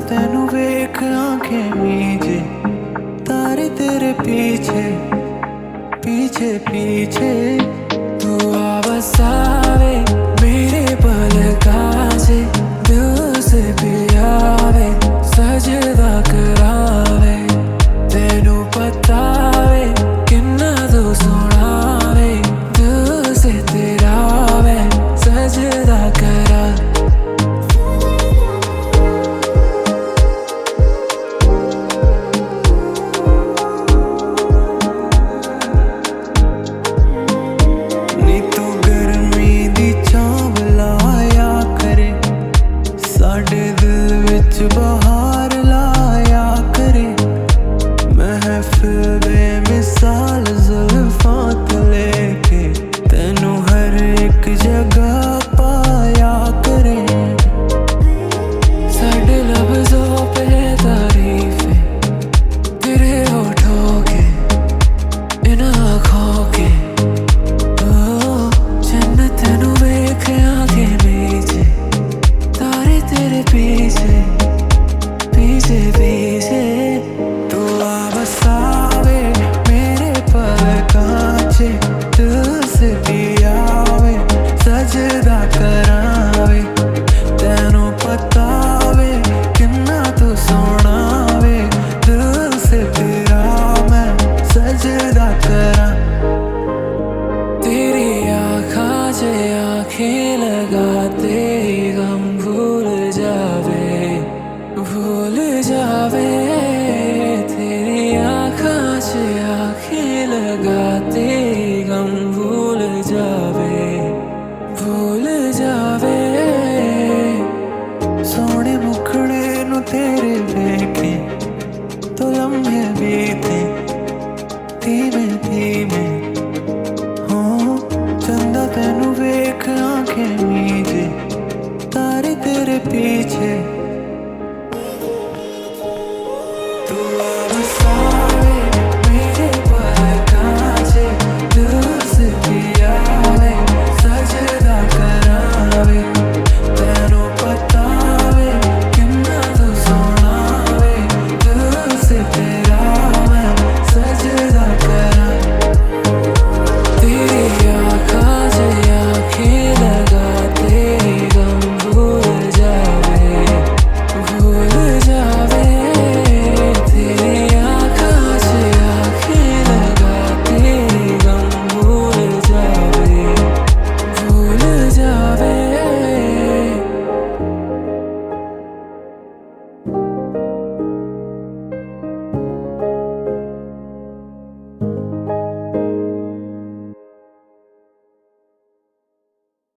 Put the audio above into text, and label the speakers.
Speaker 1: तेनू वेख आंखें मीजे, तारे तेरे पीछे पीछे पीछे। तू आ बसावे मेरे पलकां से, दिल से पियावे सजदा करावे। तेनू पता वे किन्ना तू सोना वे, दिल से तेरा वे सजदा करा। नी तू गर्मी दी छां बुलाया करे, साडे दिल विच बहा